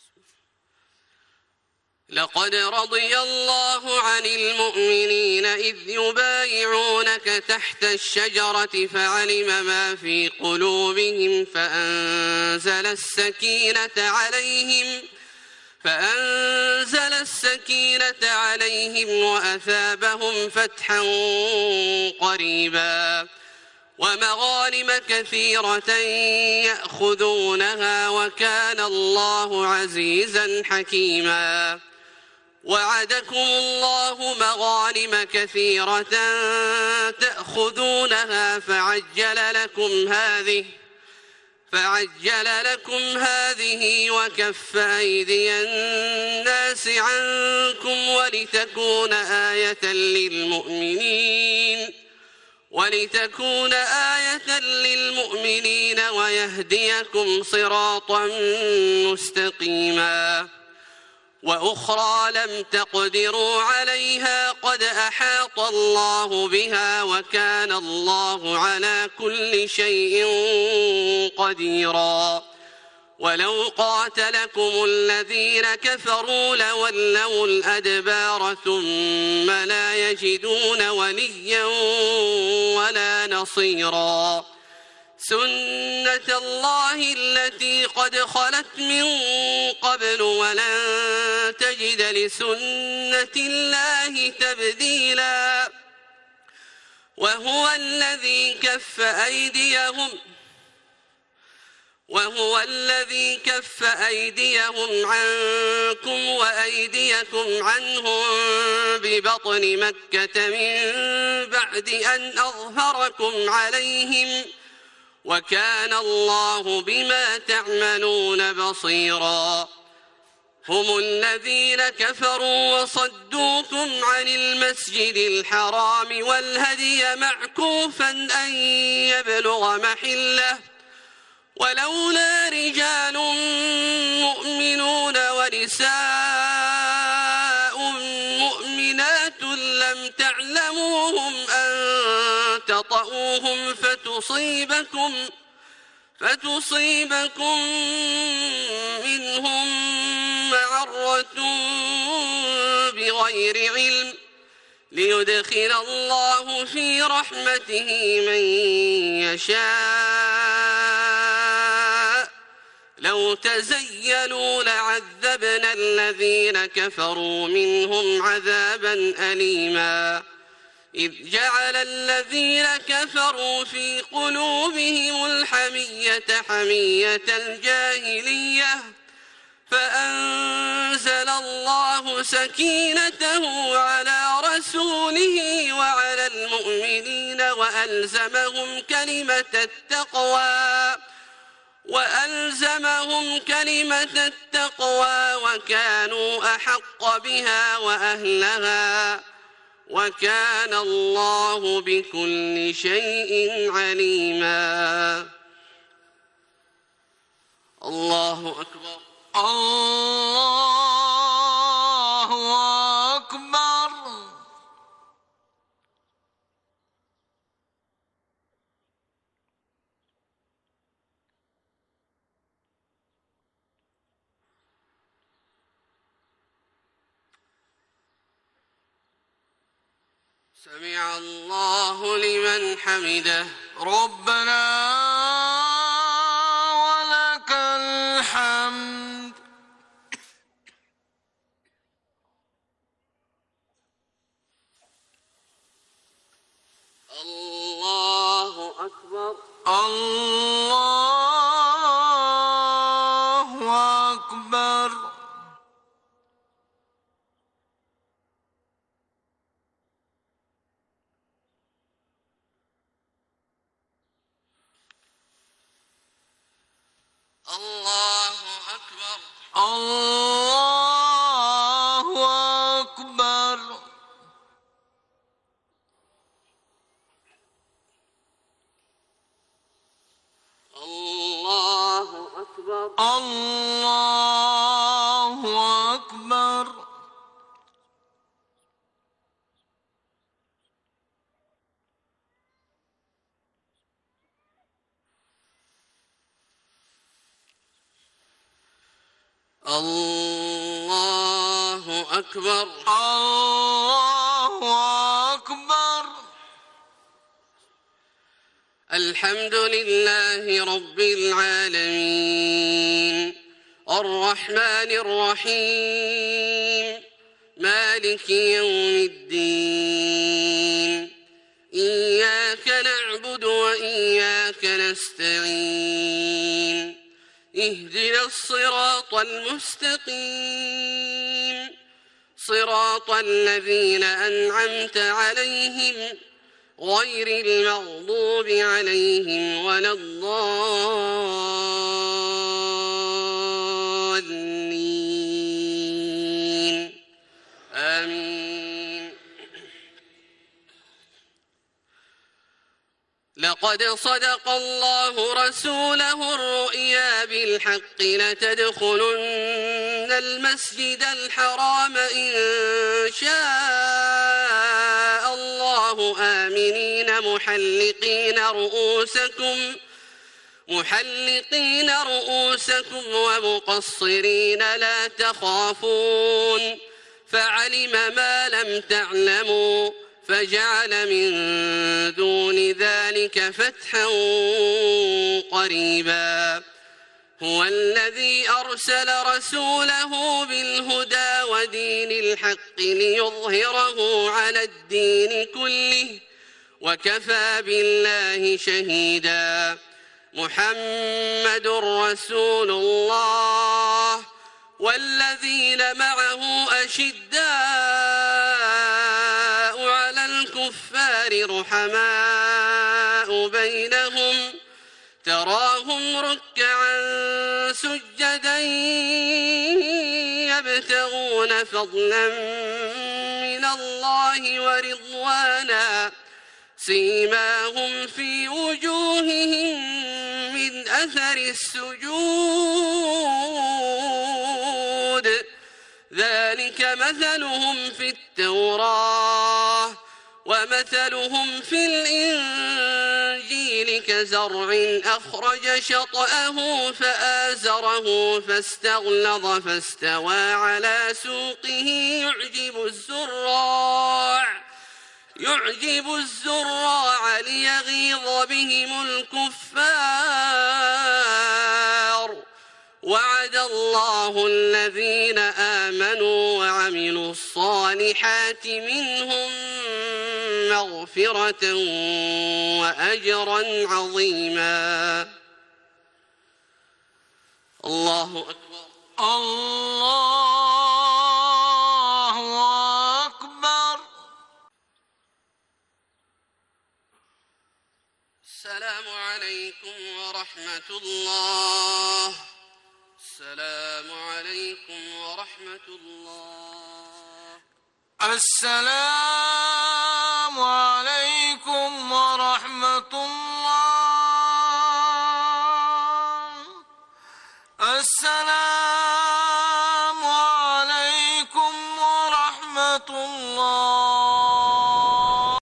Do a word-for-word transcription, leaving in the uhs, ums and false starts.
لقد رضي الله عن المؤمنين إذ يبايعونك تحت الشجرة فعلم ما في قلوبهم فأنزل السكينة عليهم فأنزل السكينة عليهم وأثابهم فتحا قريبا ومغانم كثيرة يأخذونها وكان الله عزيزا حكيما وعدكم الله مغانم كثيرة تأخذونها فعجل لكم هذه فعجل لكم هذه وكف أيدي الناس عنكم ولتكون آية للمؤمنين ولتكون آية للمؤمنين ويهديكم صراطا مستقيما وأخرى لم تقدروا عليها قد أحاط الله بها وكان الله على كل شيء قديرا ولو قاتلكم الذين كفروا لولوا الأدبار ثم لا يجدون وليا ولا نصيرا سنة الله التي قد خلت من قبل ولن تجد لسنة الله تبديلا وهو الذي كف أيديهم وهو الذي كف أيديهم عنكم وأيديكم عنهم ببطن مكة من بعد أن أظهركم عليهم وكان الله بما تعملون بصيرا هم الذين كفروا وصدوكم عن المسجد الحرام والهدي معكوفا أن يبلغ محله ولولا رجال مؤمنون ونساء مؤمنات لم تعلموهم أن تطؤوهم فتصيبكم فتصيبكم منهم معرة بغير علم ليدخل الله في رحمته من يشاء لو تزيلوا لعذبنا الذين كفروا منهم عذابا أليما إذ جعل الذين كفروا في قلوبهم الحمية حمية الجاهلية فأنزل الله سكينته على رسوله وعلى المؤمنين وألزمهم كلمة التقوى وألزمهم كلمة التقوى وكانوا أحق بها وأهلها وكان الله بكل شيء عليما. الله أكبر. الله أكبر. سمع الله لمن حمده. ربنا ولك الحمد. الله أكبر. الله أكبر. الله أكبر. الله أكبر. الله أكبر. الله أكبر. الله أكبر. الله أكبر. الحمد لله رب العالمين الرحمن الرحيم مالك يوم الدين إياك نعبد وإياك نستعين اهدنا الصراط المستقيم صراط الذين أنعمت عليهم غير المغضوب عليهم ولا الضالين آمين. لقد صدق الله رسوله الرؤيا بالحق لتدخلن المسجد الحرام إن شاء الله آمنين محلقين رؤوسكم محلقين رؤوسكم ومقصرين لا تخافون فعلم ما لم تعلموا فجعل من دون ذلك فتحا قريبا. هو الذي أرسل رسوله بالهدى ودين الحق ليظهره على الدين كله وكفى بالله شهيدا. محمد رسول الله والذين معه أشداء على الكفار رحماء بينهم تراهم ركعا سجدا يبتغون فضلا من الله ورضوانا سيماهم في وجوههم من أثر السجود ذلك مثلهم في التوراة ومثلهم في الإنجيل كزرع أخرج شطأه فآزره فاستغلظ فاستوى على سوقه يعجب الزراع يعجب الزراع ليغيظ بهم الكفار. وعد الله الذين آمنوا وعملوا الصالحات منهم مغفرة وأجرا عظيما. الله أكبر. الله أكبر. السلام عليكم ورحمة الله. السلام عليكم ورحمة الله. السلام عليكم ورحمة الله. السلام